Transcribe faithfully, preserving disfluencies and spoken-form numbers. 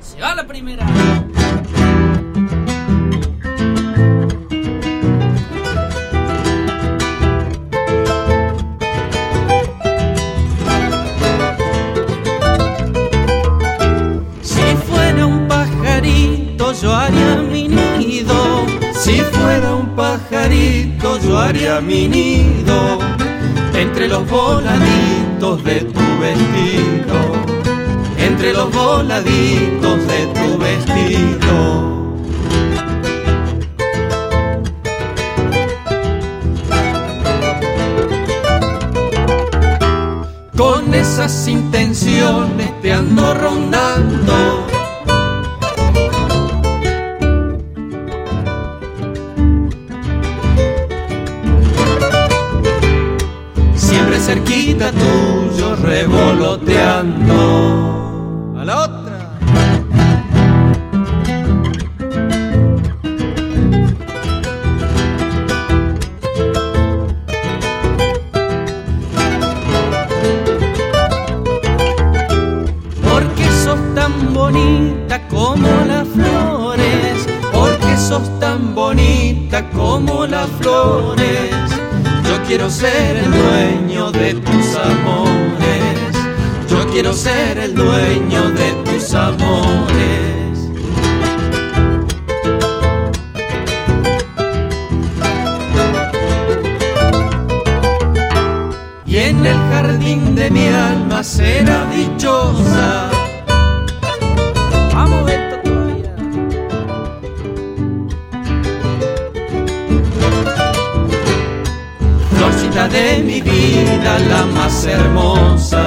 Se va la primera. Yo haría mi nido, si fuera un pajarito yo haría mi nido entre los voladitos de tu vestido, entre los voladitos de tu vestido. Con esas intenciones te ando rondando, cerquita tuyo revoloteando. A la otra. Porque sos tan bonita como las flores, porque sos tan bonita como las flores. Yo quiero ser el dueño de tus amores, yo quiero ser el dueño de tus amores. Y en el jardín de mi alma será dichosa. Vamos a ver todavía. Florcita de mi vida, la más hermosa.